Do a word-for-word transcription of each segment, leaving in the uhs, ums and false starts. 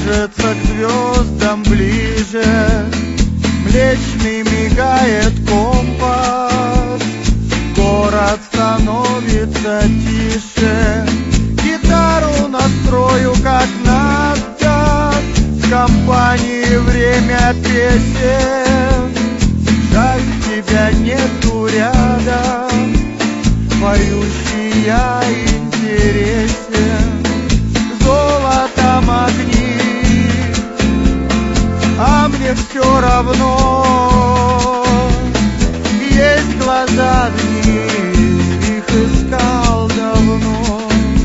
движется к звездам ближе, Млечный мигает компас, город становится тише. Гитару настрою, как надо, в компании время песен. Жаль, тебя нету рядом, поющий я интересен. Золотом огни, а мне все равно. Есть глаза дни, их искал давно.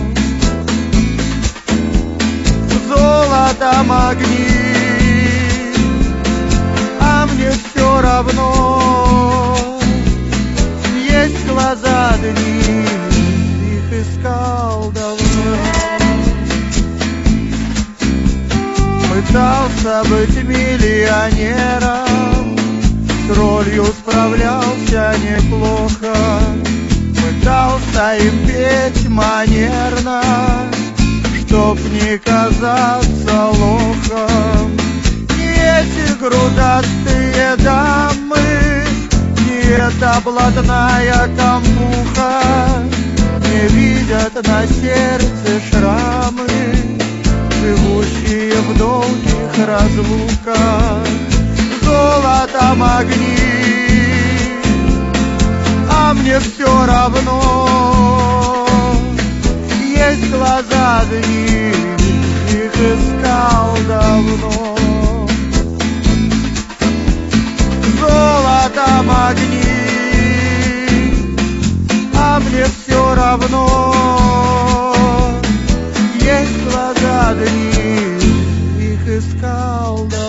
Золотом огни, а мне все равно. Есть глаза дни, их искал давно. Пытался быть миллионером, с ролью справлялся неплохо. Пытался им петь манерно, чтоб не казаться лохом. Не эти грудастые дамы, не эта блатная кампуха не видят на сердце шрамы, живущие в долгих разлуках. Золотом огни, а мне все равно. Есть глаза дни, их искал давно. Золотом огни, а мне все равно. Есть глаза дни, их искал давно.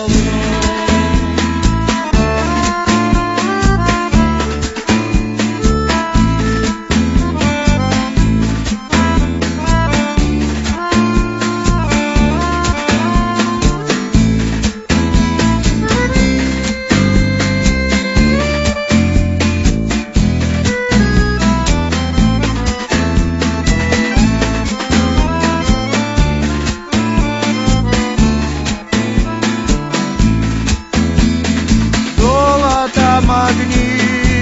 Золотом огни,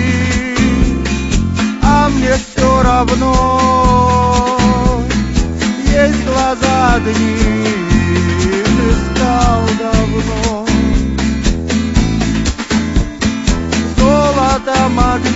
а мне все равно. Есть глаза дни, их искал давно. Золотом огни,